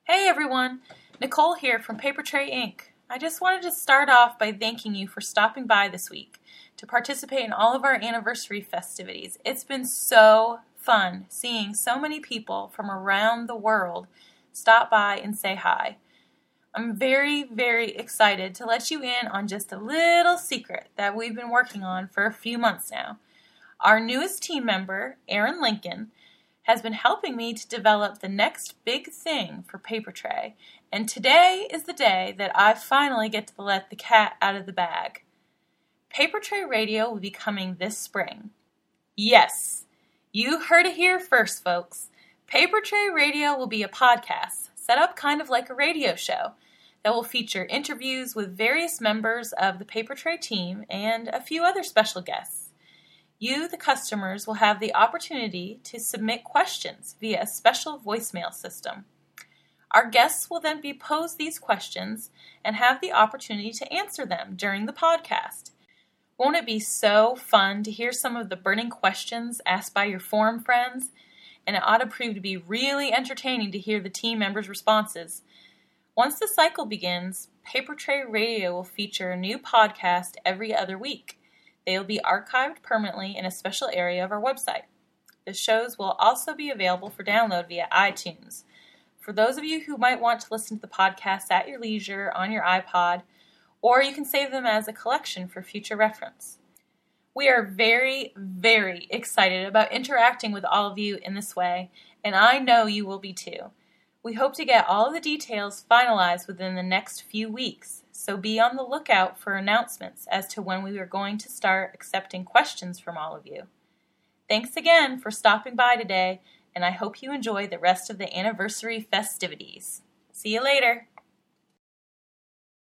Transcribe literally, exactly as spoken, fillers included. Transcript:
Hey everyone, Nicole here from Paper Tray Incorporated. I just wanted to start off by thanking you for stopping by this week to participate in all of our anniversary festivities. It's been so fun seeing so many people from around the world stop by and say hi. I'm very, very excited to let you in on just a little secret that we've been working on for a few months now. Our newest team member, Aaron Lincoln, has been helping me to develop the next big thing for Paper Tray, and today is the day that I finally get to let the cat out of the bag. Paper Tray Radio will be coming this spring. Yes, you heard it here first, folks. Paper Tray Radio will be a podcast set up kind of like a radio show that will feature interviews with various members of the Paper Tray team and a few other special guests. You, the customers, will have the opportunity to submit questions via a special voicemail system. Our guests will then be posed these questions and have the opportunity to answer them during the podcast. Won't it be so fun to hear some of the burning questions asked by your forum friends? And it ought to prove to be really entertaining to hear the team members' responses. Once the cycle begins, Paper Tray Radio will feature a new podcast every other week. They will be archived permanently in a special area of our website. The shows will also be available for download via iTunes. For those of you who might want to listen to the podcast at your leisure on your iPod, or you can save them as a collection for future reference. We are very, very excited about interacting with all of you in this way, and I know you will be too. We hope to get all of the details finalized within the next few weeks, so be on the lookout for announcements as to when we are going to start accepting questions from all of you. Thanks again for stopping by today, and I hope you enjoy the rest of the anniversary festivities. See you later.